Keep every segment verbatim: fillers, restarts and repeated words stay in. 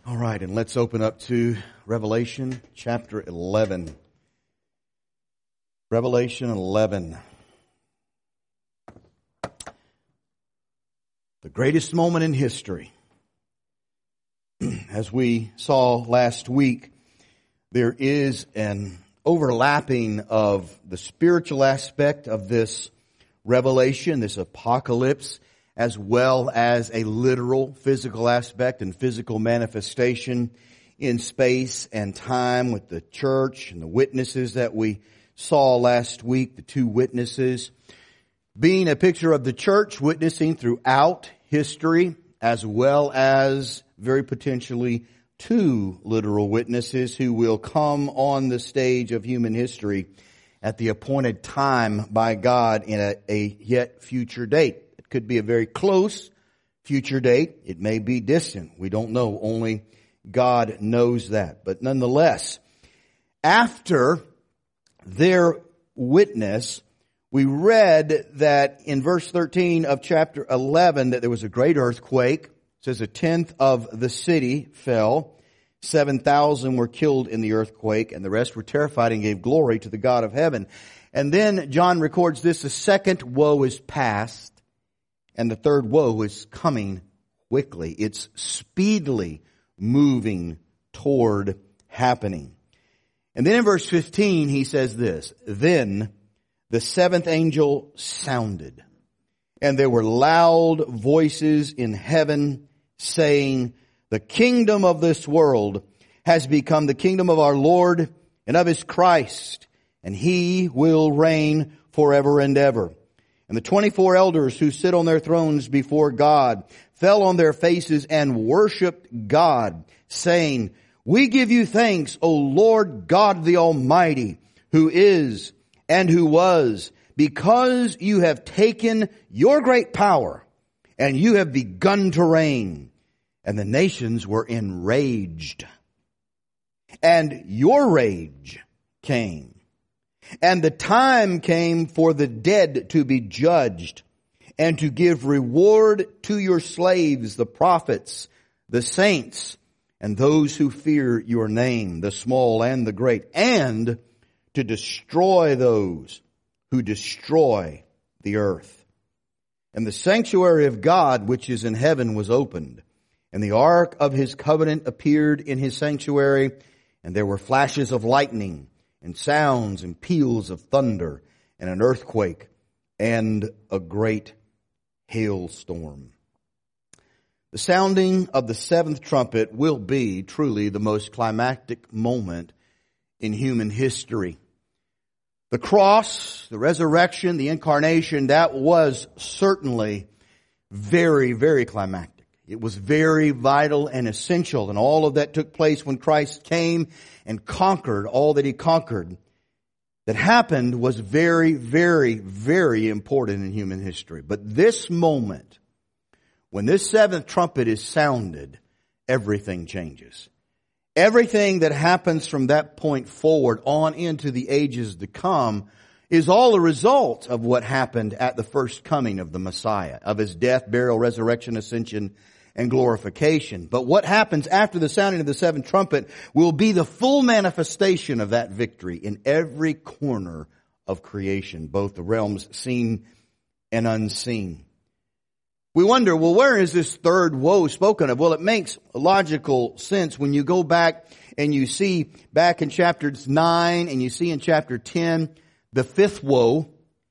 All right, and let's open up to Revelation chapter eleven. Revelation eleven. The greatest moment in history. As we saw last week, there is an overlapping of the spiritual aspect of this revelation, this apocalypse, as well as a literal physical aspect and physical manifestation in space and time with the church and the witnesses that we saw last week, the two witnesses, being a picture of the church witnessing throughout history, as well as very potentially two literal witnesses who will come on the stage of human history at the appointed time by God in a, a yet future date. It could be a very close future date. It may be distant. We don't know. Only God knows that. But nonetheless, after their witness, we read that in verse thirteen of chapter eleven that there was a great earthquake. It says a tenth of the city fell. seven thousand were killed in the earthquake, and the rest were terrified and gave glory to the God of heaven. And then John records this: the second woe is past, and the third woe is coming quickly. It's speedily moving toward happening. And then in verse fifteen, he says this: then the seventh angel sounded, and there were loud voices in heaven saying, the kingdom of this world has become the kingdom of our Lord and of His Christ, and He will reign forever and ever. And the twenty-four elders who sit on their thrones before God fell on their faces and worshiped God, saying, we give you thanks, O Lord God the Almighty, who is and who was, because you have taken your great power and you have begun to reign. And the nations were enraged. And your rage came. And the time came for the dead to be judged, and to give reward to your slaves, the prophets, the saints, and those who fear your name, the small and the great, and to destroy those who destroy the earth. And the sanctuary of God, which is in heaven, was opened. And the ark of His covenant appeared in His sanctuary, and there were flashes of lightning, and sounds and peals of thunder, and an earthquake, and a great hailstorm. The sounding of the seventh trumpet will be truly the most climactic moment in human history. The cross, the resurrection, the incarnation, that was certainly very, very climactic. It was very vital and essential, and all of that took place when Christ came and conquered all that He conquered. That happened was very, very, very important in human history. But this moment, when this seventh trumpet is sounded, everything changes. Everything that happens from that point forward on into the ages to come is all a result of what happened at the first coming of the Messiah, of His death, burial, resurrection, ascension, and glorification. But what happens after the sounding of the seventh trumpet will be the full manifestation of that victory in every corner of creation, both the realms seen and unseen. We wonder, well, where is this third woe spoken of? Well, it makes logical sense when you go back and you see back in chapters nine and you see in chapter ten, the fifth woe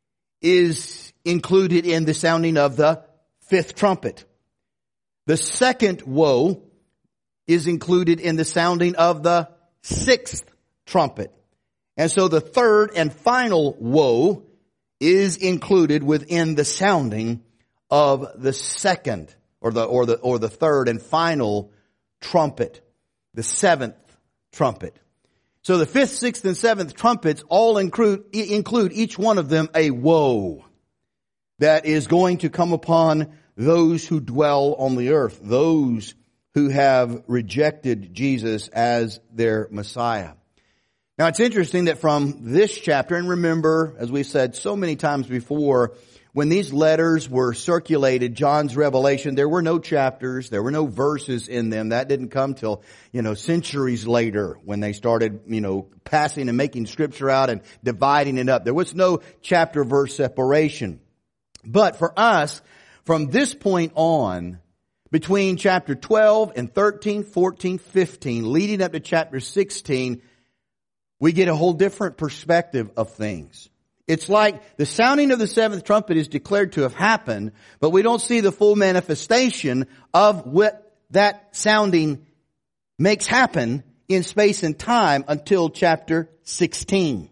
is included in the sounding of the fifth trumpet. The second woe is included in the sounding of the sixth trumpet. And so the third and final woe is included within the sounding of the second or the or the or the third and final trumpet, the seventh trumpet. So the fifth, sixth, and seventh trumpets all include include each one of them a woe that is going to come upon those who dwell on the earth, those who have rejected Jesus as their Messiah. Now it's interesting that from this chapter, and remember, as we said so many times before, when these letters were circulated, John's Revelation, there were no chapters, there were no verses in them. That didn't come till, you know, centuries later when they started, you know, passing and making Scripture out and dividing it up. There was no chapter verse separation. But for us, from this point on, between chapter twelve and thirteen, fourteen, fifteen, leading up to chapter sixteen, we get a whole different perspective of things. It's like the sounding of the seventh trumpet is declared to have happened, but we don't see the full manifestation of what that sounding makes happen in space and time until chapter sixteen.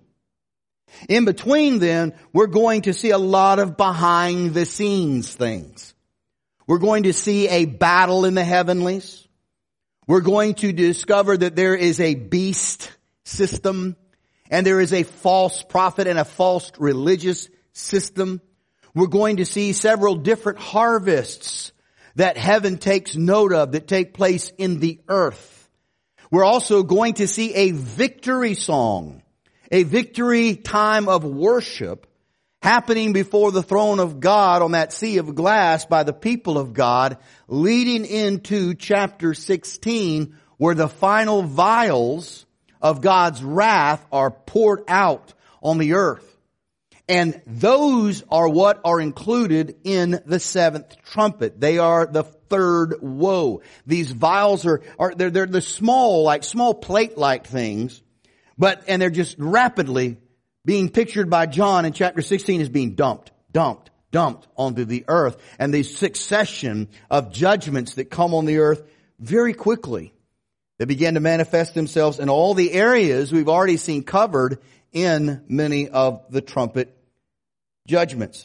In between then, we're going to see a lot of behind the scenes things. We're going to see a battle in the heavenlies. We're going to discover that there is a beast system. And there is a false prophet and a false religious system. We're going to see several different harvests that heaven takes note of that take place in the earth. We're also going to see a victory song, a victory time of worship happening before the throne of God on that sea of glass by the people of God, leading into chapter sixteen, where the final vials of God's wrath are poured out on the earth. And those are what are included in the seventh trumpet. They are the third woe. These vials are, are they're, they're the small, like small plate-like things, but, and they're just rapidly being pictured by John in chapter sixteen as being dumped, dumped, dumped onto the earth. And the succession of judgments that come on the earth very quickly. They began to manifest themselves in all the areas we've already seen covered in many of the trumpet judgments.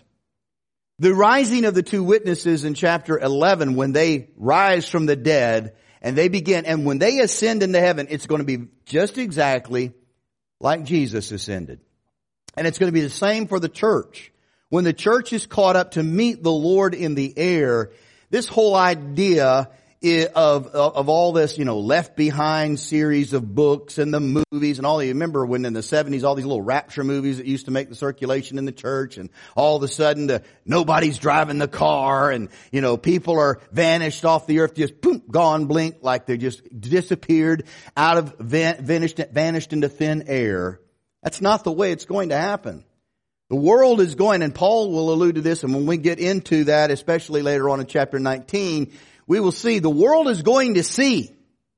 The rising of the two witnesses in chapter eleven, when they rise from the dead and they begin, and when they ascend into heaven, it's going to be just exactly like Jesus ascended. And it's going to be the same for the church. When the church is caught up to meet the Lord in the air, this whole idea Of, of, of all this, you know, Left Behind series of books and the movies and all. You remember when in the seventies, all these little rapture movies that used to make the circulation in the church, and all of a sudden the, nobody's driving the car, and, you know, people are vanished off the earth, just boom, gone, blink, like they just disappeared out of, van, vanished, vanished into thin air. That's not the way it's going to happen. The world is going, and Paul will allude to this, and when we get into that, especially later on in chapter nineteen, we will see the world is going to see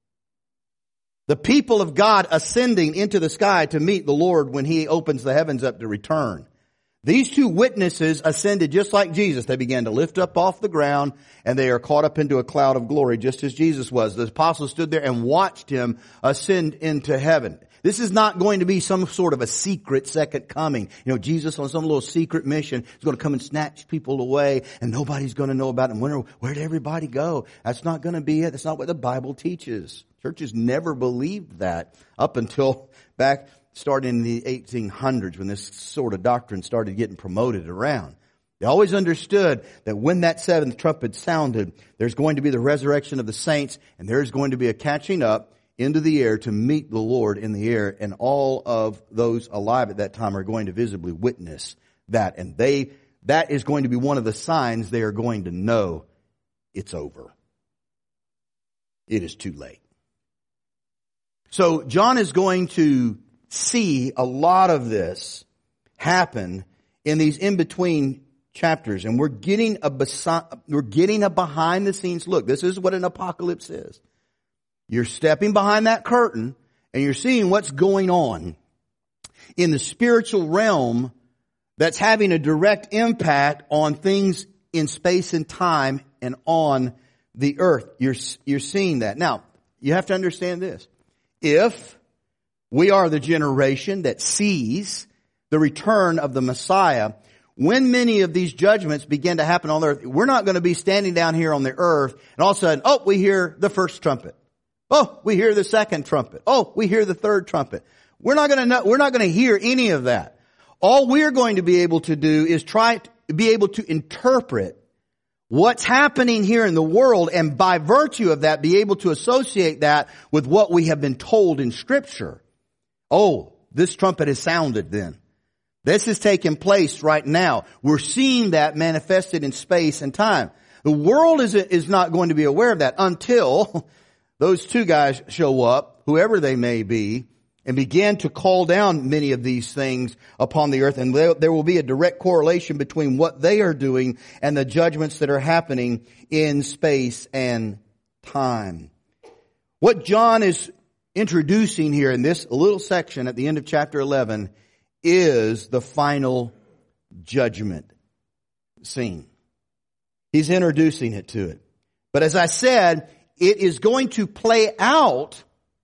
the people of God ascending into the sky to meet the Lord when He opens the heavens up to return. These two witnesses ascended just like Jesus. They began to lift up off the ground, and they are caught up into a cloud of glory just as Jesus was. The apostles stood there and watched Him ascend into heaven. This is not going to be some sort of a secret second coming. You know, Jesus on some little secret mission is going to come and snatch people away, and nobody's going to know about it. Where, where did everybody go? That's not going to be it. That's not what the Bible teaches. Churches never believed that up until back starting in the eighteen hundreds, when this sort of doctrine started getting promoted around. They always understood that when that seventh trumpet sounded, there's going to be the resurrection of the saints, and there's going to be a catching up into the air to meet the Lord in the air, and all of those alive at that time are going to visibly witness that. And they, that is going to be one of the signs they are going to know it's over. It is too late. So John is going to see a lot of this happen in these in-between chapters, and we're getting a besi- we're getting a behind the scenes look. This is what an apocalypse is. You're stepping behind that curtain and you're seeing what's going on in the spiritual realm that's having a direct impact on things in space and time and on the earth. You're, you're seeing that. Now, you have to understand this. If we are the generation that sees the return of the Messiah, when many of these judgments begin to happen on the earth, we're not going to be standing down here on the earth and all of a sudden, oh, we hear the first trumpet. Oh, we hear the second trumpet. Oh, we hear the third trumpet. We're not going to know, we're not going to hear any of that. All we're going to be able to do is try to be able to interpret what's happening here in the world, and by virtue of that, be able to associate that with what we have been told in Scripture. Oh, this trumpet has sounded then. This is taking place right now. We're seeing that manifested in space and time. The world is, is not going to be aware of that until those two guys show up, whoever they may be, and begin to call down many of these things upon the earth. And there, there will be a direct correlation between what they are doing and the judgments that are happening in space and time. What John is introducing here in this little section at the end of chapter eleven is the final judgment scene. He's introducing it to it. But as I said, it is going to play out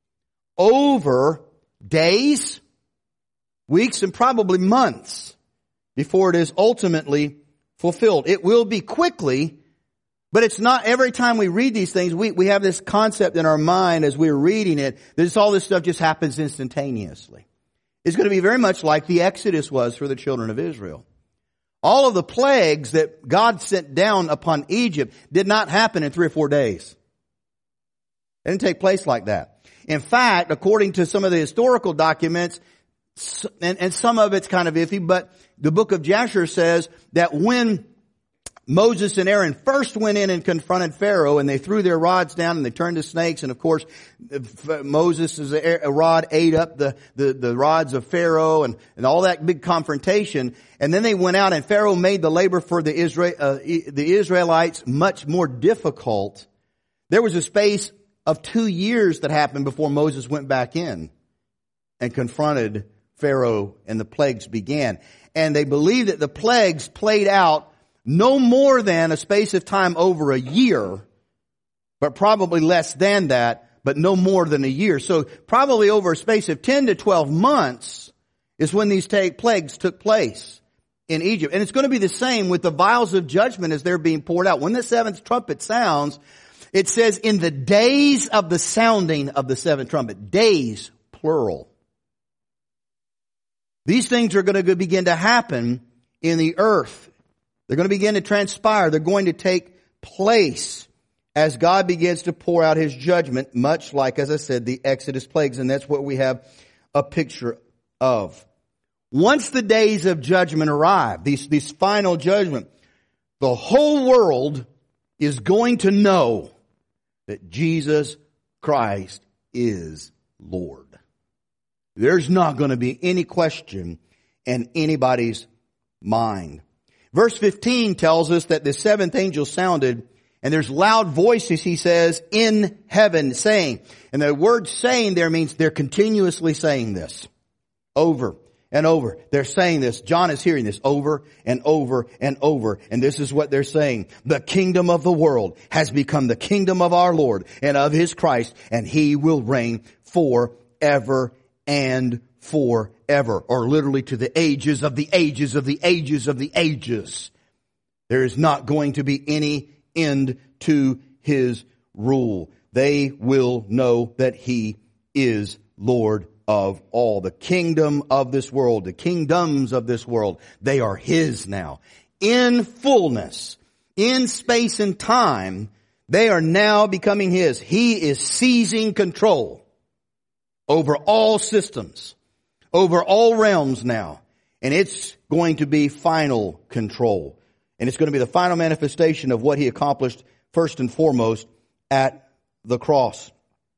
over days, weeks, and probably months before it is ultimately fulfilled. It will be quickly, but it's not every time we read these things, we, we have this concept in our mind as we're reading it, that it's all this stuff just happens instantaneously. It's going to be very much like the Exodus was for the children of Israel. All of the plagues that God sent down upon Egypt did not happen in three or four days. It didn't take place like that. In fact, according to some of the historical documents, and, and some of it's kind of iffy, but the book of Jasher says that when Moses and Aaron first went in and confronted Pharaoh, and they threw their rods down and they turned to snakes, and of course Moses' rod ate up the, the, the rods of Pharaoh, and, and all that big confrontation. And then they went out, and Pharaoh made the labor for the Israel, uh, the Israelites much more difficult. There was a space of two years that happened before Moses went back in and confronted Pharaoh, and the plagues began. And they believe that the plagues played out no more than a space of time over a year, but probably less than that, but no more than a year. So probably over a space of ten to twelve months is when these take, plagues took place in Egypt. And it's going to be the same with the vials of judgment as they're being poured out. When the seventh trumpet sounds, it says in the days of the sounding of the seventh trumpet. Days, plural. These things are going to begin to happen in the earth. They're going to begin to transpire. They're going to take place as God begins to pour out His judgment, much like, as I said, the Exodus plagues. And that's what we have a picture of. Once the days of judgment arrive, these, these final judgment, the whole world is going to know that Jesus Christ is Lord. There's not going to be any question in anybody's mind. Verse fifteen tells us that the seventh angel sounded, and there's loud voices, he says, in heaven saying. And the word saying there means they're continuously saying this over and over. They're saying this. John is hearing this over and over and over. And this is what they're saying. The kingdom of the world has become the kingdom of our Lord and of His Christ, and He will reign forever and forever. Or literally to the ages of the ages of the ages of the ages. There is not going to be any end to His rule. They will know that He is Lord of all. The kingdom of this world, the kingdoms of this world, they are His now. In fullness, in space and time, they are now becoming His. He is seizing control over all systems, over all realms now. And it's going to be final control. And it's going to be the final manifestation of what He accomplished first and foremost at the cross.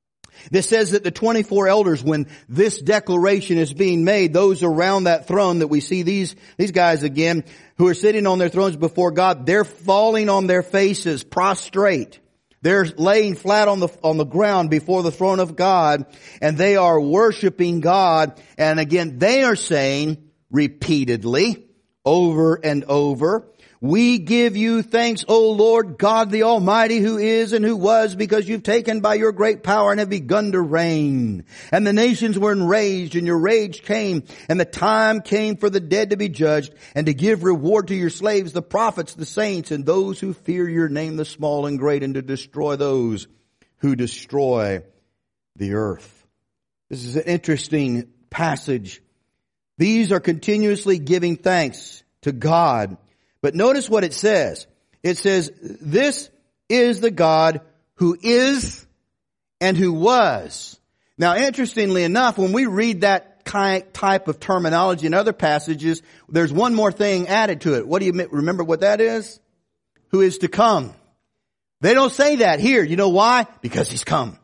This says that the twenty-four elders, when this declaration is being made, those around that throne that we see these, these guys again, who are sitting on their thrones before God, they're falling on their faces, prostrate. They're laying flat on the, on the ground before the throne of God, and they are worshiping God. And again, they are saying repeatedly, over and over, we give you thanks, O Lord God the Almighty, who is and who was, because you've taken by your great power and have begun to reign. And the nations were enraged, and your rage came, and the time came for the dead to be judged, and to give reward to your slaves, the prophets, the saints, and those who fear your name, the small and great, and to destroy those who destroy the earth. This is an interesting passage. These are continuously giving thanks to God. But notice what it says. It says, this is the God who is and who was. Now, interestingly enough, when we read that type of terminology in other passages, there's one more thing added to it. What do you remember what that is? Who is to come. They don't say that here. You know why? Because he's come.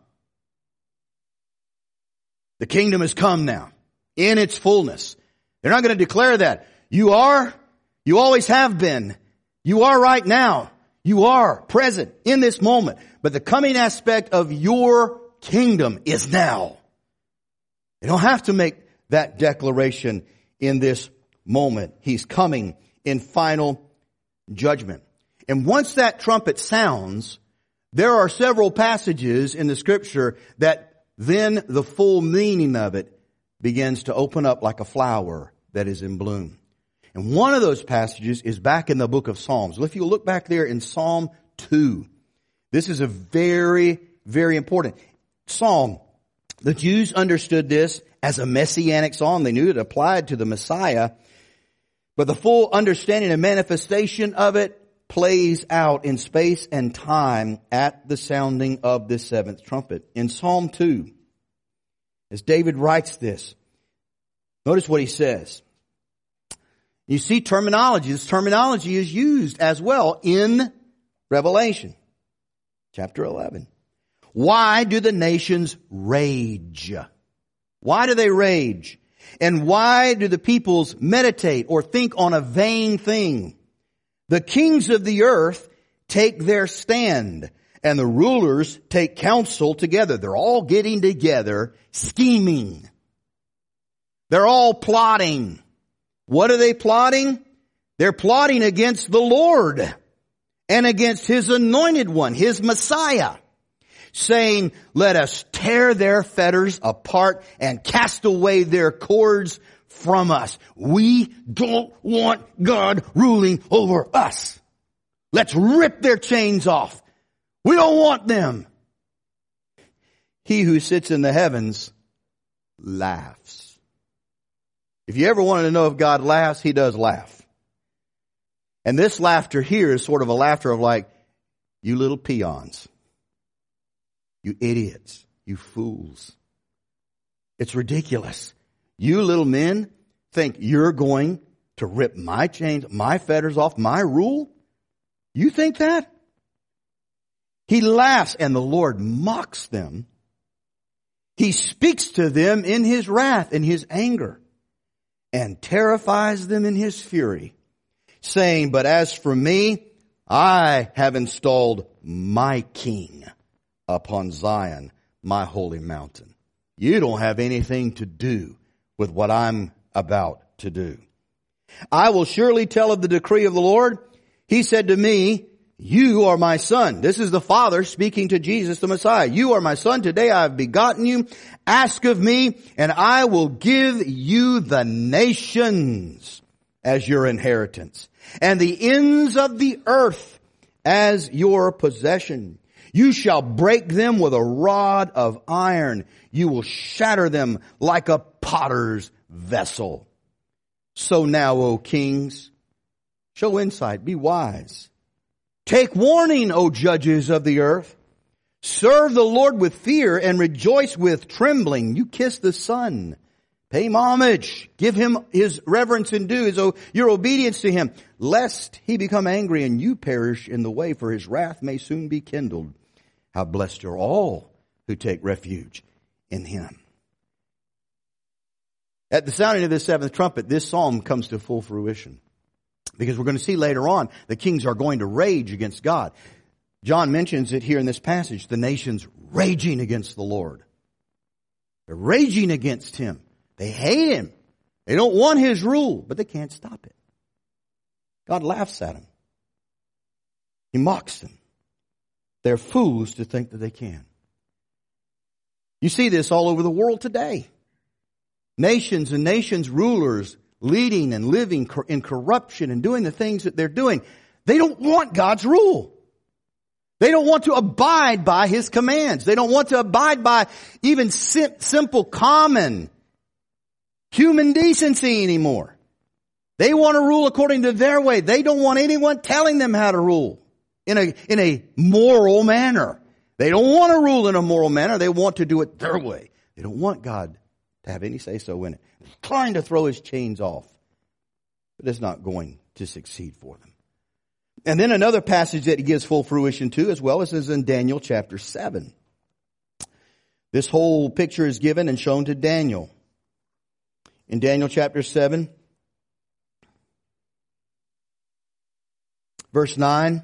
The kingdom has come now in its fullness. They're not going to declare that. You are, you always have been. You are right now. You are present in this moment. But the coming aspect of your kingdom is now. They don't have to make that declaration in this moment. He's coming in final judgment. And once that trumpet sounds, there are several passages in the scripture that then the full meaning of it begins to open up like a flower that is in bloom. And one of those passages is back in the book of Psalms. Well, if you look back there in Psalm two, this is a very, very important psalm. The Jews understood this as a messianic psalm. They knew it applied to the Messiah. But the full understanding and manifestation of it plays out in space and time at the sounding of the seventh trumpet. In Psalm two, as David writes this, notice what he says. You see terminology. This terminology is used as well in Revelation chapter eleven. Why do the nations rage? Why do they rage? And why do the peoples meditate or think on a vain thing? The kings of the earth take their stand, and the rulers take counsel together. They're all getting together, scheming. They're all plotting. What are they plotting? They're plotting against the Lord and against His anointed one, His Messiah, saying, let us tear their fetters apart and cast away their cords from us. We don't want God ruling over us. Let's rip their chains off. We don't want them. He who sits in the heavens laughs. If you ever wanted to know if God laughs, He does laugh. And this laughter here is sort of a laughter of like, you little peons. You idiots. You fools. It's ridiculous. You little men think you're going to rip my chains, my fetters off, my rule? You think that? He laughs and the Lord mocks them. He speaks to them in His wrath and His anger and terrifies them in His fury, saying, but as for me, I have installed my king upon Zion, my holy mountain. You don't have anything to do with what I'm about to do. I will surely tell of the decree of the Lord. He said to me, you are my son. This is the Father speaking to Jesus, the Messiah. You are my son. Today I have begotten you. Ask of me, and I will give you the nations as your inheritance, and the ends of the earth as your possession. You shall break them with a rod of iron. You will shatter them like a potter's vessel. So now, O kings, show insight, be wise. Take warning, O judges of the earth. Serve the Lord with fear and rejoice with trembling. You kiss the Son. Pay him homage. Give him his reverence and due, his, your obedience to him, lest he become angry and you perish in the way, for his wrath may soon be kindled. How blessed are all who take refuge in him. At the sounding of this seventh trumpet, this psalm comes to full fruition. Because we're going to see later on, the kings are going to rage against God. John mentions it here in this passage, the nations raging against the Lord. They're raging against Him. They hate Him. They don't want His rule, but they can't stop it. God laughs at them. He mocks them. They're fools to think that they can. You see this all over the world today. Nations and nations' rulers leading and living in corruption and doing the things that they're doing. They don't want God's rule. They don't want to abide by His commands. They don't want to abide by even sim- simple, common human decency anymore. They want to rule according to their way. They don't want anyone telling them how to rule in a, in a moral manner. They don't want to rule in a moral manner. They want to do it their way. They don't want God to have any say-so in it. Trying to throw his chains off. But it's not going to succeed for them. And then another passage that he gives full fruition to as well is in Daniel chapter seven. This whole picture is given and shown to Daniel. In Daniel chapter seven, verse nine.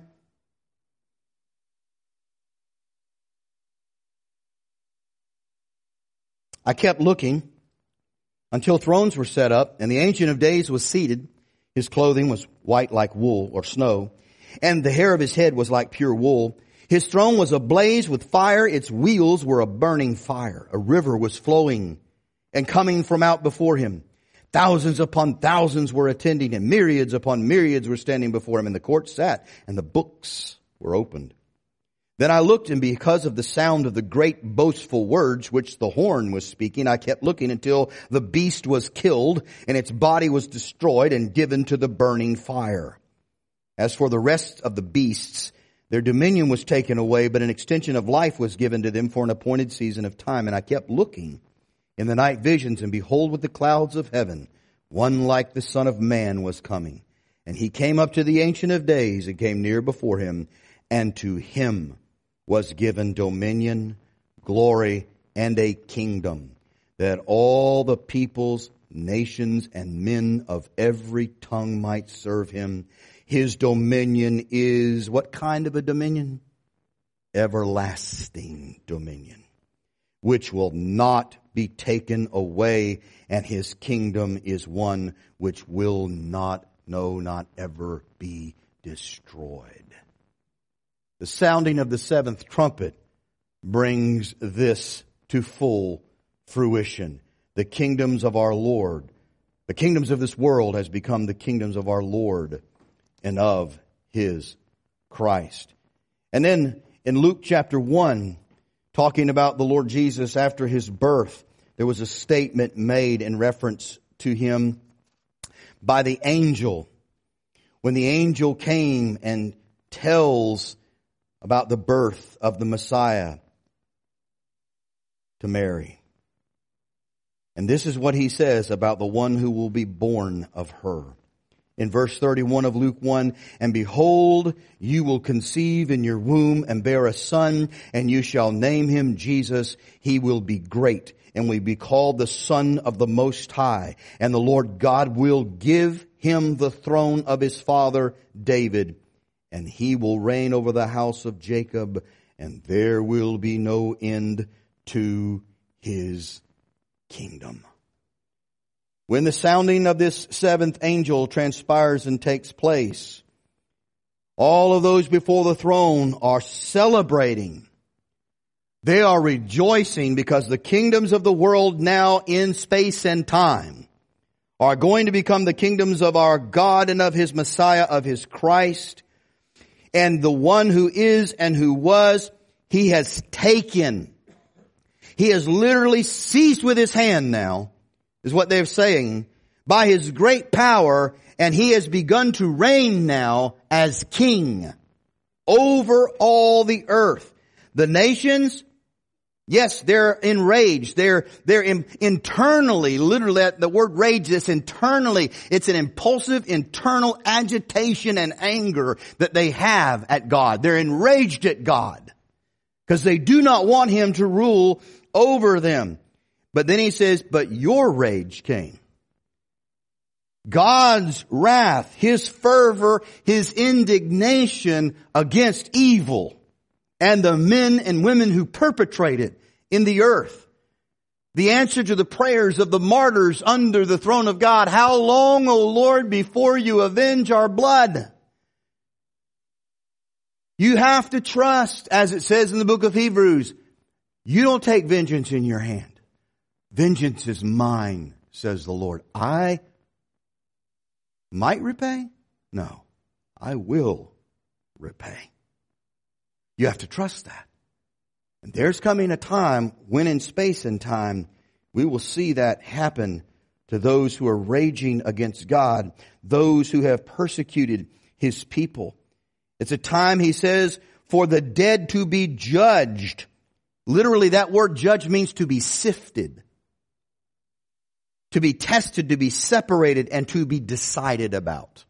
I kept looking until thrones were set up and the Ancient of Days was seated. His clothing was white like wool or snow, and the hair of his head was like pure wool. His throne was ablaze with fire. Its wheels were a burning fire. A river was flowing and coming from out before him. Thousands upon thousands were attending him. Myriads upon myriads were standing before him. And the court sat, and the books were opened. Then I looked, and because of the sound of the great boastful words which the horn was speaking, I kept looking until the beast was killed, and its body was destroyed and given to the burning fire. As for the rest of the beasts, their dominion was taken away, but an extension of life was given to them for an appointed season of time. And I kept looking in the night visions, and behold, with the clouds of heaven, one like the Son of Man was coming. And he came up to the Ancient of Days and came near before him, and to him was given dominion, glory, and a kingdom, that all the peoples, nations, and men of every tongue might serve him. His dominion is what kind of a dominion? Everlasting dominion, which will not be taken away, and his kingdom is one which will not, no, not ever be destroyed. The sounding of the seventh trumpet brings this to full fruition. The kingdoms of our Lord, the kingdoms of this world has become the kingdoms of our Lord and of his Christ. And then in Luke chapter one, talking about the Lord Jesus after his birth, there was a statement made in reference to him by the angel. When the angel came and tells about the birth of the Messiah to Mary. And this is what he says about the one who will be born of her. In verse thirty-one of Luke one, and behold, you will conceive in your womb and bear a son, and you shall name him Jesus. He will be great and will be called the Son of the Most High. And the Lord God will give him the throne of his father David, and he will reign over the house of Jacob, and there will be no end to his kingdom. When the sounding of this seventh angel transpires and takes place, all of those before the throne are celebrating. They are rejoicing because the kingdoms of the world now in space and time are going to become the kingdoms of our God and of his Messiah, of his Christ. And the one who is and who was, he has taken. He has literally seized with his hand now, is what they're saying, by his great power, and he has begun to reign now as king over all the earth. The nations, yes, they're enraged. They're, they're in, internally, literally, the word rage is internally. It's an impulsive internal agitation and anger that they have at God. They're enraged at God because they do not want him to rule over them. But then he says, but your rage came. God's wrath, his fervor, his indignation against evil and the men and women who perpetrate it in the earth. The answer to the prayers of the martyrs under the throne of God. How long, O Lord, before you avenge our blood? You have to trust, as it says in the book of Hebrews, you don't take vengeance in your hand. Vengeance is mine, says the Lord. I might repay? No, I will repay. You have to trust that. And there's coming a time when in space and time we will see that happen to those who are raging against God, those who have persecuted his people. It's a time, he says, for the dead to be judged. Literally, that word judge means to be sifted. to be tested, to be separated, and to be decided about.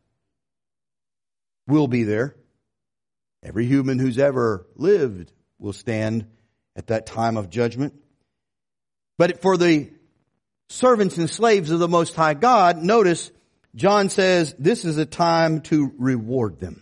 We'll be there. Every human who's ever lived will stand at that time of judgment. But for the servants and slaves of the Most High God, notice John says this is a time to reward them.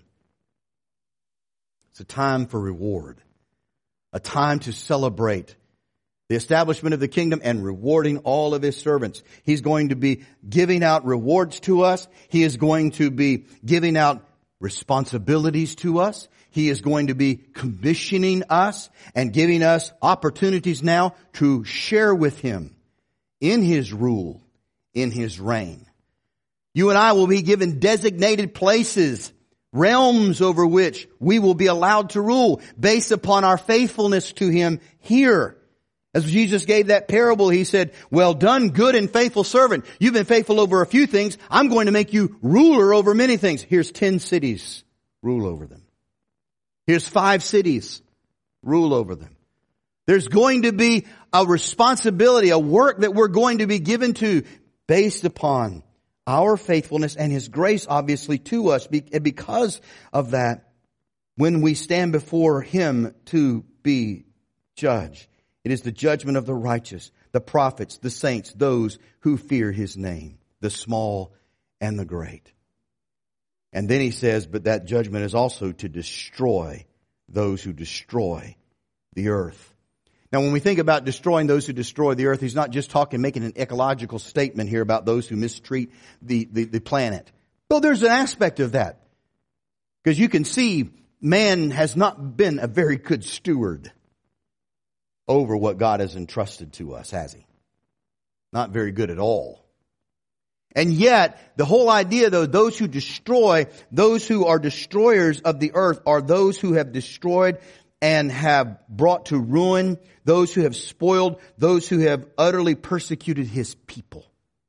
It's a time for reward. A time to celebrate the establishment of the kingdom and rewarding all of His servants. He's going to be giving out rewards to us. He is going to be giving out responsibilities to us. He is going to be commissioning us and giving us opportunities now to share with Him in His rule, in His reign. You and I will be given designated places, realms over which we will be allowed to rule based upon our faithfulness to Him here. As Jesus gave that parable, He said, well done, good and faithful servant. You've been faithful over a few things. I'm going to make you ruler over many things. Here's ten cities. Rule over them. Here's five cities. Rule over them. There's going to be a responsibility, a work that we're going to be given to based upon our faithfulness and His grace, obviously, to us. And because of that, when we stand before Him to be judged, it is the judgment of the righteous, the prophets, the saints, those who fear His name, the small and the great. And then He says, but that judgment is also to destroy those who destroy the earth. Now, when we think about destroying those who destroy the earth, He's not just talking, making an ecological statement here about those who mistreat the, the, the planet. Though there's an aspect of that. Because you can see man has not been a very good steward over what God has entrusted to us, has he? Not very good at all. And yet, the whole idea, though, those who destroy, those who are destroyers of the earth are those who have destroyed and have brought to ruin, those who have spoiled, those who have utterly persecuted His people.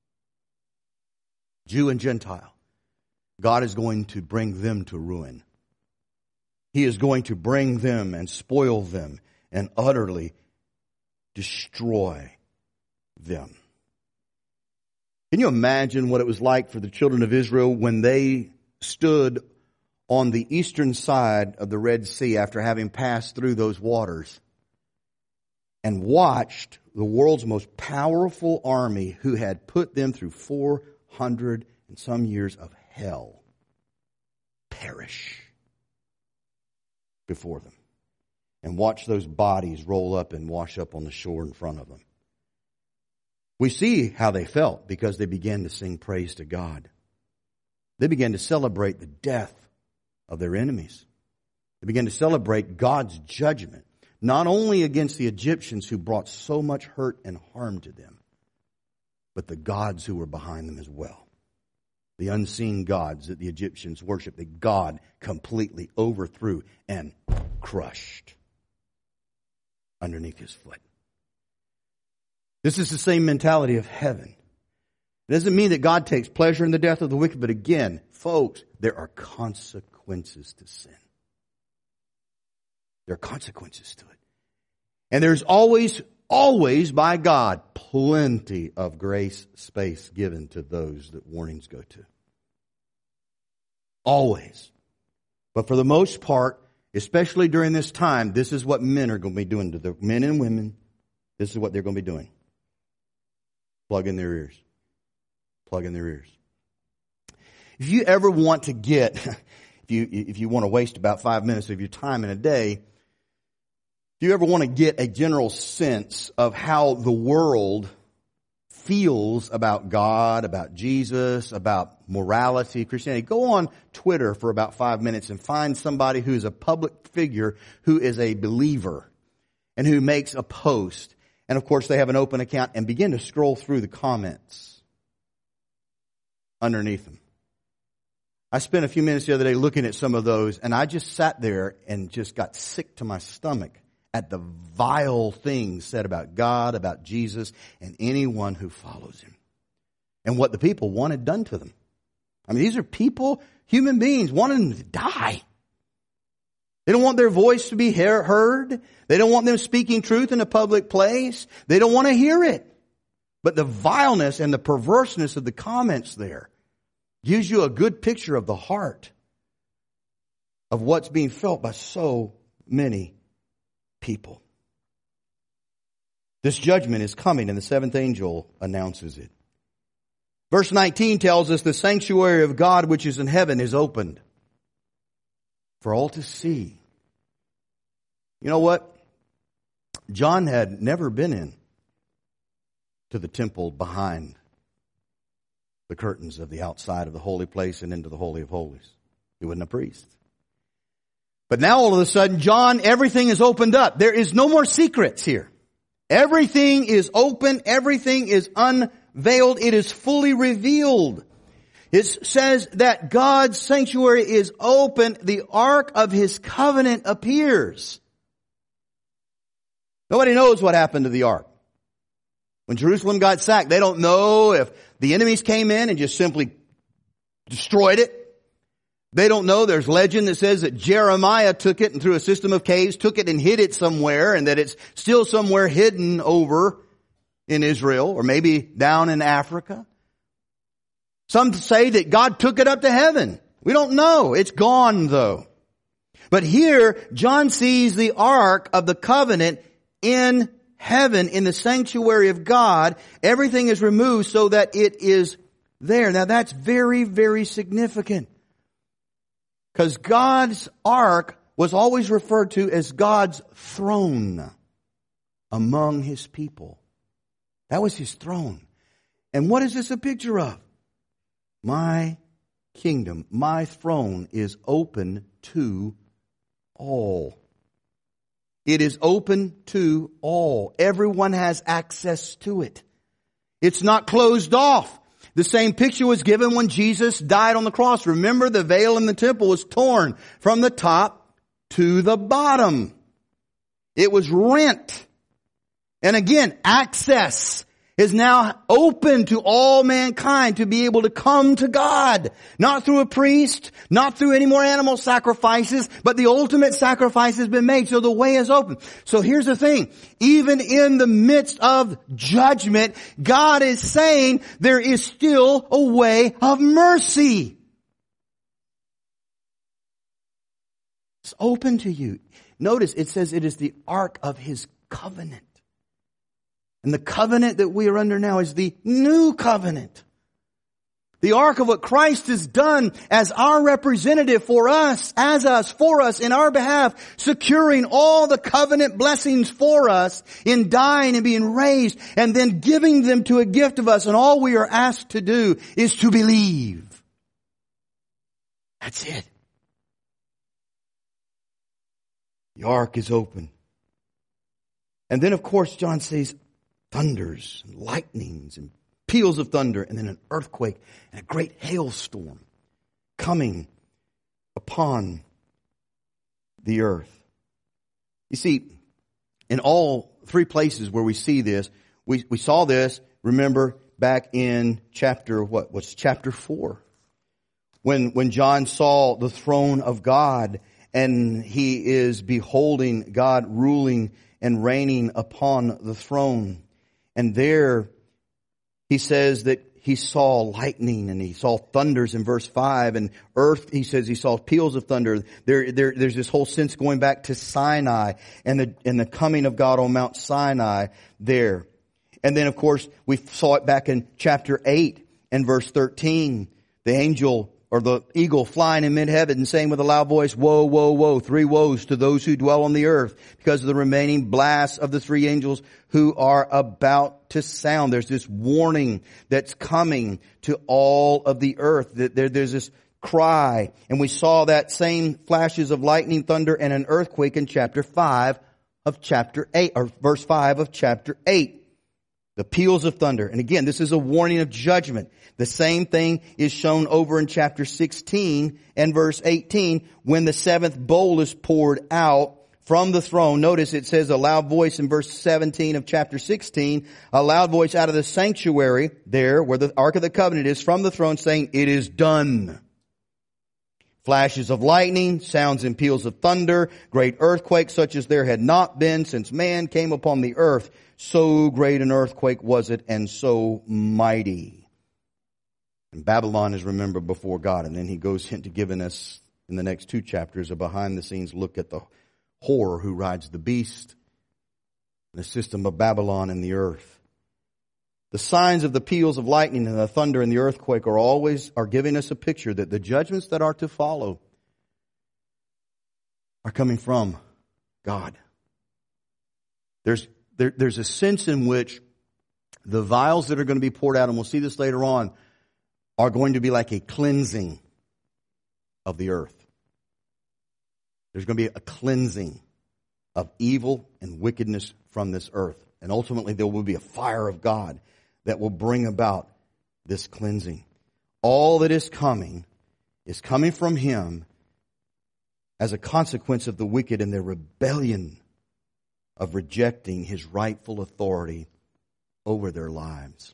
Jew and Gentile. God is going to bring them to ruin. He is going to bring them and spoil them and utterly destroy them. Can you imagine what it was like for the children of Israel when they stood on the eastern side of the Red Sea after having passed through those waters and watched the world's most powerful army who had put them through four hundred and some years of hell perish before them, and watch those bodies roll up and wash up on the shore in front of them? We see how they felt because they began to sing praise to God. They began to celebrate the death of their enemies. They began to celebrate God's judgment, not only against the Egyptians who brought so much hurt and harm to them, but the gods who were behind them as well. The unseen gods that the Egyptians worshiped, that God completely overthrew and crushed underneath His foot. This is the same mentality of heaven. It doesn't mean that God takes pleasure in the death of the wicked, but again, folks, there are consequences to sin. There are consequences to it. And there's always, always, by God, plenty of grace space given to those that warnings go to. Always. But for the most part, especially during this time, this is what men are going to be doing to the men and women. This is what they're going to be doing. Plug in their ears. Plug in their ears. If you ever want to get, if you if you want to waste about five minutes of your time in a day, if you ever want to get a general sense of how the world feels about God, about Jesus, about morality, Christianity, go on Twitter for about five minutes and find somebody who is a public figure who is a believer and who makes a post. And of course, they have an open account, and begin to scroll through the comments underneath them. I spent a few minutes the other day looking at some of those, and I just sat there and just got sick to my stomach at the vile things said about God, about Jesus, and anyone who follows Him, and what the people wanted done to them. I mean, these are people, human beings, wanting to die. They don't want their voice to be heard. They don't want them speaking truth in a public place. They don't want to hear it. But the vileness and the perverseness of the comments there gives you a good picture of the heart of what's being felt by so many people. This judgment is coming, and the seventh angel announces it. Verse nineteen tells us the sanctuary of God which is in heaven is opened for all to see. You know what? John had never been in to the temple behind the curtains of the outside of the holy place and into the Holy of Holies. He wasn't a priest. But now all of a sudden, John, everything is opened up. There is no more secrets here. Everything is open. Everything is unveiled. It is fully revealed. It says that God's sanctuary is open. The ark of His covenant appears. Nobody knows what happened to the ark. When Jerusalem got sacked, they don't know if the enemies came in and just simply destroyed it. They don't know. There's legend that says that Jeremiah took it and through a system of caves, took it and hid it somewhere, and that it's still somewhere hidden over in Israel or maybe down in Africa. Some say that God took it up to heaven. We don't know. It's gone though. But here, John sees the ark of the covenant in heaven, in the sanctuary of God. Everything is removed so that it is there. Now that's very, very significant. Because God's ark was always referred to as God's throne among His people. That was His throne. And what is this a picture of? My kingdom, my throne is open to all. It is open to all. Everyone has access to it. It's not closed off. The same picture was given when Jesus died on the cross. Remember, the veil in the temple was torn from the top to the bottom. It was rent. And again, access is now open to all mankind to be able to come to God. Not through a priest, not through any more animal sacrifices, but the ultimate sacrifice has been made, so the way is open. So here's the thing. Even in the midst of judgment, God is saying there is still a way of mercy. It's open to you. Notice it says it is the ark of His covenant. And the covenant that we are under now is the new covenant. The ark of what Christ has done as our representative for us, as us, for us, in our behalf, securing all the covenant blessings for us in dying and being raised and then giving them to a gift of us. And all we are asked to do is to believe. That's it. The ark is open. And then of course John says, thunders and lightnings and peals of thunder, and then an earthquake and a great hailstorm coming upon the earth. You see, in all three places where we see this, we, we saw this, remember, back in chapter, what, what's chapter four? When, when John saw the throne of God and he is beholding God ruling and reigning upon the throne. And there he says that he saw lightning and he saw thunders in verse five, and earth, he says he saw peals of thunder. There, there, there's this whole sense going back to Sinai and the, and the coming of God on Mount Sinai there. And then of course we saw it back in chapter eight and verse thirteen. The angel or the eagle flying in mid-heaven and saying with a loud voice, woe, woe, woe, three woes to those who dwell on the earth because of the remaining blasts of the three angels who are about to sound. There's this warning that's coming to all of the earth. There, there's this cry. And we saw that same flashes of lightning, thunder, and an earthquake in chapter five of chapter eight, or verse five of chapter eight. The peals of thunder. And again, this is a warning of judgment. The same thing is shown over in chapter sixteen and verse eighteen when the seventh bowl is poured out from the throne. Notice it says a loud voice in verse seventeen of chapter sixteen, a loud voice out of the sanctuary there where the Ark of the Covenant is from the throne saying, it is done. Flashes of lightning, sounds and peals of thunder, great earthquakes such as there had not been since man came upon the earth. So great an earthquake was it, and so mighty. And Babylon is remembered before God. And then he goes into giving us, in the next two chapters, a behind-the-scenes look at the horror who rides the beast, the system of Babylon and the earth. The signs of the peals of lightning and the thunder and the earthquake are always are giving us a picture that the judgments that are to follow are coming from God. There's there, there's a sense in which the vials that are going to be poured out, and we'll see this later on, are going to be like a cleansing of the earth. There's going to be a cleansing of evil and wickedness from this earth. And ultimately there will be a fire of God that will bring about this cleansing. All that is coming is coming from Him as a consequence of the wicked and their rebellion of rejecting His rightful authority over their lives.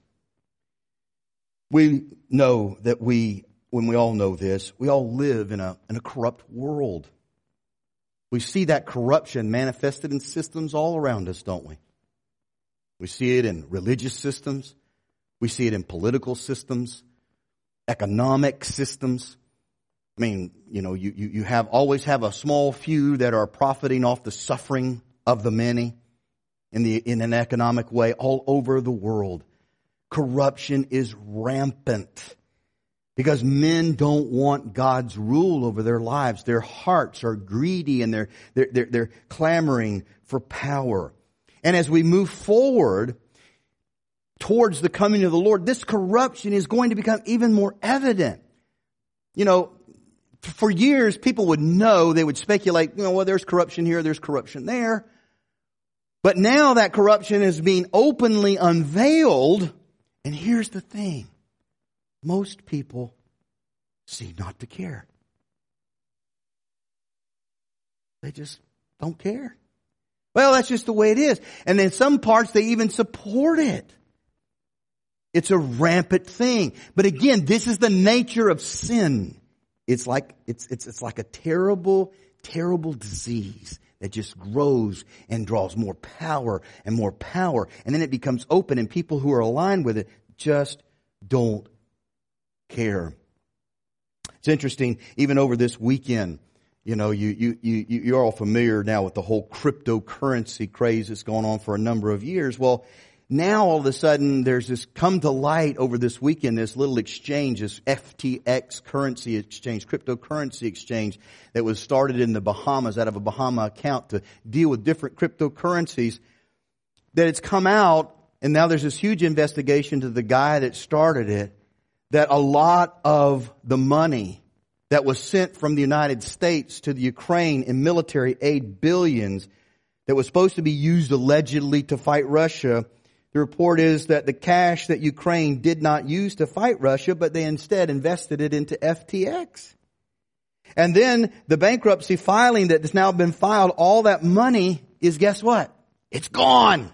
We know that we, when we all know this, we all live in a, in a corrupt world. We see that corruption manifested in systems all around us, don't we? We see it in religious systems. We see it in political systems, economic systems. I mean, you know, you, you, you have always have a small few that are profiting off the suffering of the many in the in an economic way all over the world. Corruption is rampant because men don't want God's rule over their lives. Their hearts are greedy and they're they're they're, they're clamoring for power. And as we move forward towards the coming of the Lord, this corruption is going to become even more evident. You know, for years, people would know, they would speculate, you know, well, there's corruption here, there's corruption there. But now that corruption is being openly unveiled. And here's the thing. Most people seem not to care. They just don't care. Well, that's just the way it is. And in some parts, they even support it. It's a rampant thing. But again, this is the nature of sin. It's like, it's, it's, it's like a terrible, terrible disease that just grows and draws more power and more power. And then it becomes open and people who are aligned with it just don't care. It's interesting, even over this weekend, you know, you, you, you, you're all familiar now with the whole cryptocurrency craze that's going on for a number of years. Well, now all of a sudden there's this come to light over this weekend, this little exchange, this F T X currency exchange, cryptocurrency exchange that was started in the Bahamas out of a Bahama account to deal with different cryptocurrencies, that it's come out, and now there's this huge investigation to the guy that started it, that a lot of the money that was sent from the United States to the Ukraine in military aid, billions, that was supposed to be used allegedly to fight Russia. The report is that the cash that Ukraine did not use to fight Russia, but they instead invested it into F T X. And then the bankruptcy filing that has now been filed, all that money is, guess what? It's gone.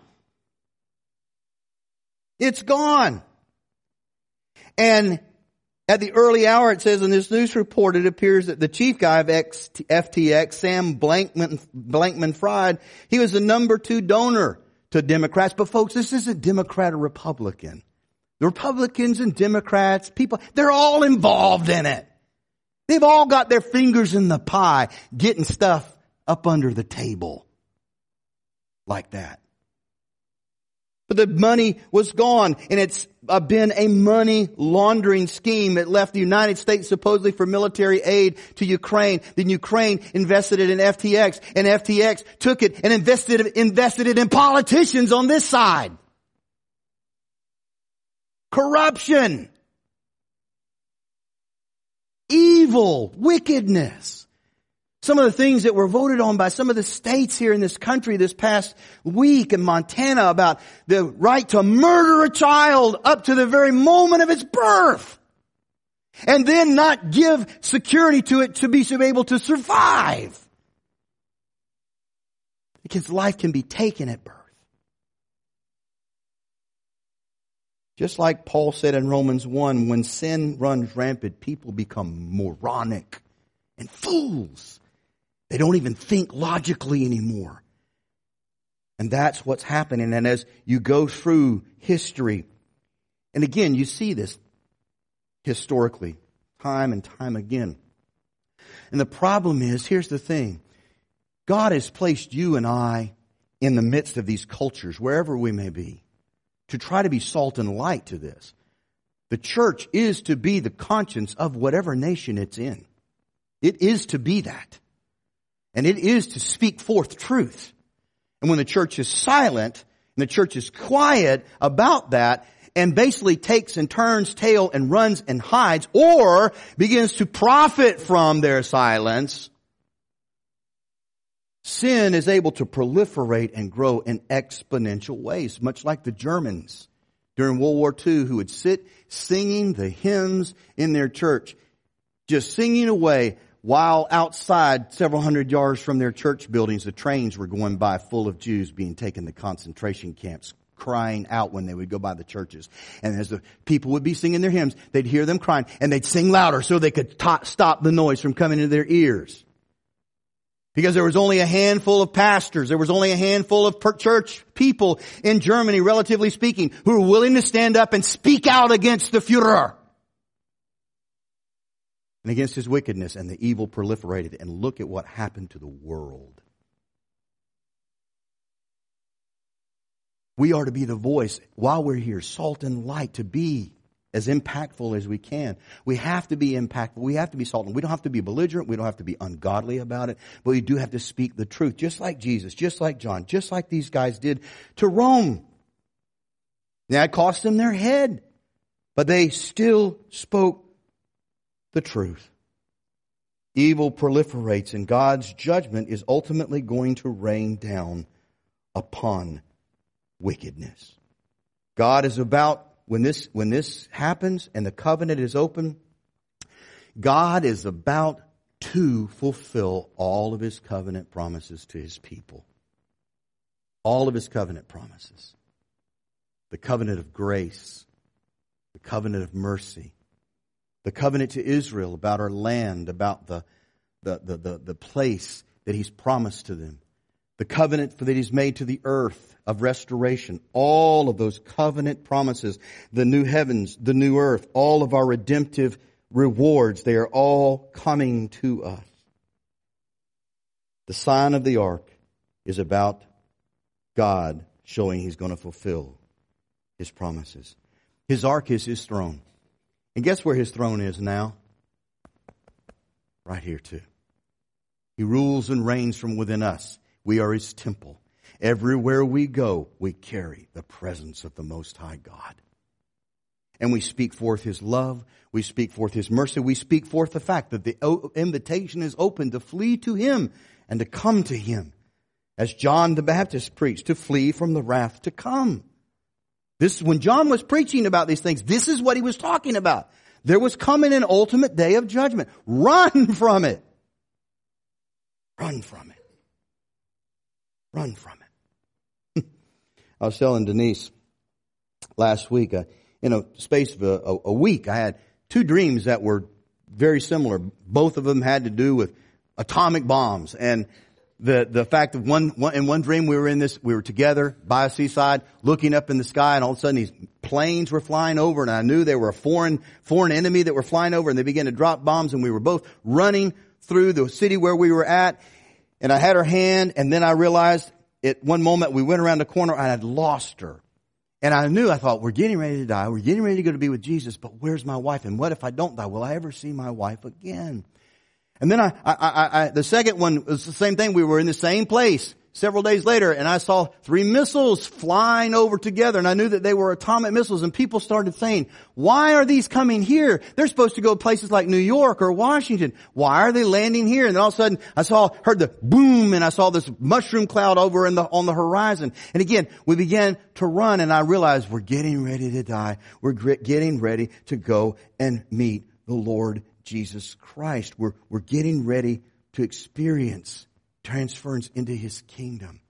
It's gone. And at the early hour, it says in this news report, it appears that the chief guy of F T X, Sam Blankman, Blankman-Fried, he was the number two donor to Democrats. But folks, this isn't Democrat or Republican. The Republicans and Democrats, people, they're all involved in it. They've all got their fingers in the pie, getting stuff up under the table like that. But the money was gone, and it's been a money laundering scheme. It left the United States supposedly for military aid to Ukraine. Then Ukraine invested it in F T X, and F T X took it and invested it, invested it in politicians on this side. Corruption. Evil. Wickedness. Some of the things that were voted on by some of the states here in this country this past week in Montana about the right to murder a child up to the very moment of its birth. And then not give security to it to be able to survive. Because life can be taken at birth. Just like Paul said in Romans one, when sin runs rampant, people become moronic and fools. They don't even think logically anymore. And that's what's happening. And as you go through history, and again, you see this historically, time and time again. And the problem is, here's the thing. God has placed you and I in the midst of these cultures, wherever we may be, to try to be salt and light to this. The church is to be the conscience of whatever nation it's in. It is to be that. And it is to speak forth truth. And when the church is silent, and the church is quiet about that, and basically takes and turns tail and runs and hides, or begins to profit from their silence, sin is able to proliferate and grow in exponential ways, much like the Germans during World War Two, who would sit singing the hymns in their church, just singing away, while outside, several hundred yards from their church buildings, the trains were going by full of Jews being taken to concentration camps, crying out when they would go by the churches. And as the people would be singing their hymns, they'd hear them crying, and they'd sing louder so they could t- stop the noise from coming into their ears. Because there was only a handful of pastors, there was only a handful of per- church people in Germany, relatively speaking, who were willing to stand up and speak out against the Führer and against his wickedness, and the evil proliferated. And look at what happened to the world. We are to be the voice while we're here, salt and light, to be as impactful as we can. We have to be impactful. We have to be salt. And we don't have to be belligerent. We don't have to be ungodly about it. But we do have to speak the truth, just like Jesus, just like John, just like these guys did to Rome. Now, it cost them their head, but they still spoke the truth. Evil proliferates, and God's judgment is ultimately going to rain down upon wickedness. God is about, when this, when this happens and the covenant is open, God is about to fulfill all of His covenant promises to His people. All of His covenant promises. The covenant of grace, the covenant of mercy, the covenant to Israel about our land, about the, the, the, the, the place that He's promised to them. The covenant that He's made to the earth of restoration. All of those covenant promises. The new heavens, the new earth, all of our redemptive rewards, they are all coming to us. The sign of the ark is about God showing He's going to fulfill His promises. His ark is His throne. And guess where His throne is now? Right here too. He rules and reigns from within us. We are His temple. Everywhere we go, we carry the presence of the Most High God. And we speak forth His love. We speak forth His mercy. We speak forth the fact that the invitation is open to flee to Him and to come to Him. As John the Baptist preached, to flee from the wrath to come. This, when John was preaching about these things, this is what he was talking about. There was coming an ultimate day of judgment. Run from it. Run from it. Run from it. I was telling Denise last week, uh, in a space of a, a, a week, I had two dreams that were very similar. Both of them had to do with atomic bombs. And The the fact of one, one in one dream we were in this we were together by a seaside looking up in the sky, and all of a sudden these planes were flying over, and I knew they were a foreign foreign enemy that were flying over, and they began to drop bombs, and we were both running through the city where we were at, and I had her hand, and then I realized at one moment we went around the corner and I had lost her. And I knew, I thought, we're getting ready to die, we're getting ready to go to be with Jesus, but where's my wife? And what if I don't die? Will I ever see my wife again? And then I, I, I, I, the second one was the same thing. We were in the same place several days later, and I saw three missiles flying over together, and I knew that they were atomic missiles, and people started saying, why are these coming here? They're supposed to go places like New York or Washington. Why are they landing here? And then all of a sudden, I saw, heard the boom, and I saw this mushroom cloud over in the, on the horizon. And again, we began to run, and I realized we're getting ready to die. We're getting ready to go and meet the Lord Jesus Christ. We're, we're getting ready to experience transference into His kingdom.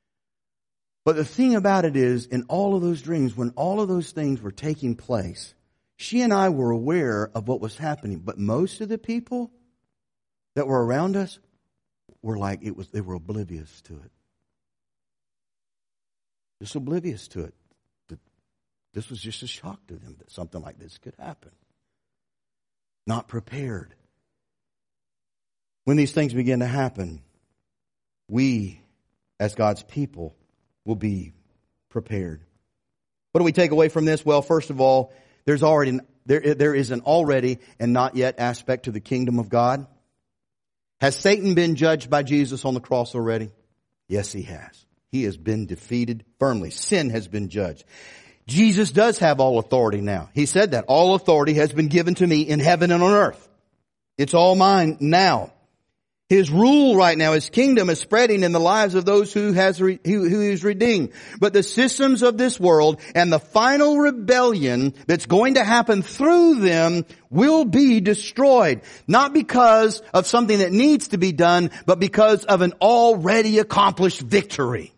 But the thing about it is, in all of those dreams, when all of those things were taking place, she and I were aware of what was happening. But most of the people that were around us were like it was, they were oblivious to it. Just oblivious to it. This was just a shock to them that something like this could happen. Not prepared. When these things begin to happen, we, as God's people, will be prepared. What do we take away from this? Well, first of all, there's already there there is an already and not yet aspect to the kingdom of God. Has Satan been judged by Jesus on the cross already? Yes, he has. He has been defeated firmly. Sin has been judged. Jesus does have all authority now. He said that. All authority has been given to me in heaven and on earth. It's all mine now. His rule right now, His kingdom is spreading in the lives of those who has re, who, who is redeemed. But the systems of this world and the final rebellion that's going to happen through them will be destroyed. Not because of something that needs to be done, but because of an already accomplished victory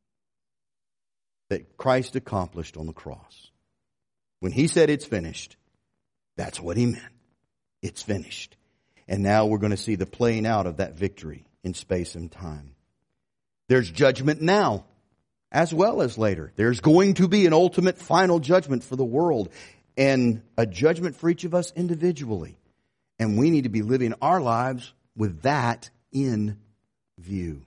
that Christ accomplished on the cross. When He said it's finished, that's what He meant. It's finished. And now we're going to see the playing out of that victory in space and time. There's judgment now, as well as later. There's going to be an ultimate final judgment for the world and a judgment for each of us individually. And we need to be living our lives with that in view.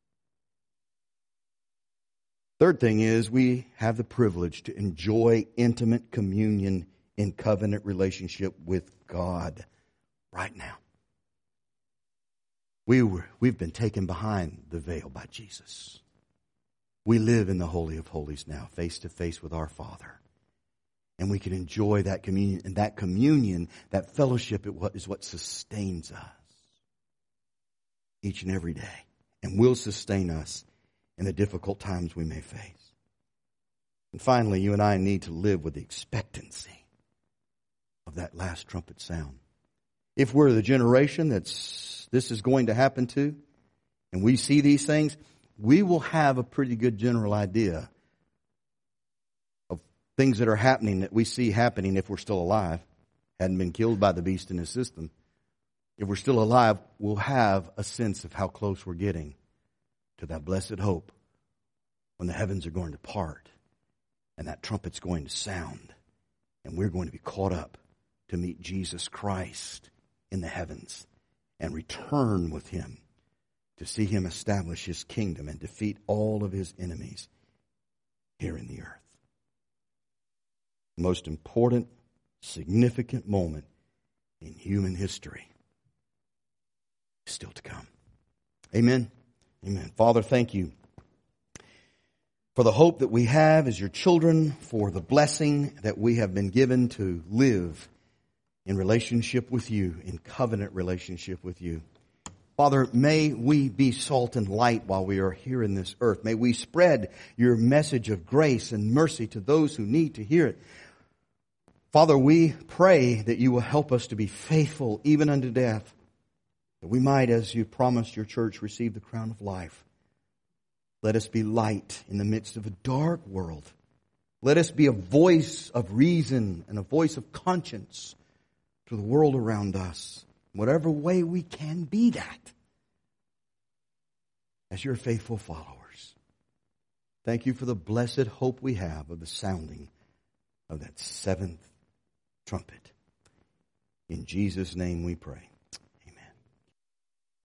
Third thing is we have the privilege to enjoy intimate communion in covenant relationship with God right now. We were, we've been taken behind the veil by Jesus. We live in the Holy of Holies now, face to face with our Father. And we can enjoy that communion. And that communion, that fellowship is what sustains us each and every day. And will sustain us in the difficult times we may face. And finally, you and I need to live with the expectancy of that last trumpet sound. If we're the generation that's this is going to happen to, and we see these things, we will have a pretty good general idea of things that are happening that we see happening if we're still alive, hadn't been killed by the beast in his system. If we're still alive, we'll have a sense of how close we're getting to that blessed hope when the heavens are going to part and that trumpet's going to sound and we're going to be caught up to meet Jesus Christ in the heavens and return with Him to see Him establish His kingdom and defeat all of His enemies here in the earth. The most important, significant moment in human history is still to come. Amen. Amen. Father, thank You for the hope that we have as Your children, for the blessing that we have been given to live in relationship with You, in covenant relationship with You. Father, may we be salt and light while we are here in this earth. May we spread Your message of grace and mercy to those who need to hear it. Father, we pray that You will help us to be faithful even unto death, that we might, as You promised Your church, receive the crown of life. Let us be light in the midst of a dark world. Let us be a voice of reason and a voice of conscience to the world around us. Whatever way we can be that as Your faithful followers. Thank You for the blessed hope we have of the sounding of that seventh trumpet. In Jesus' name we pray.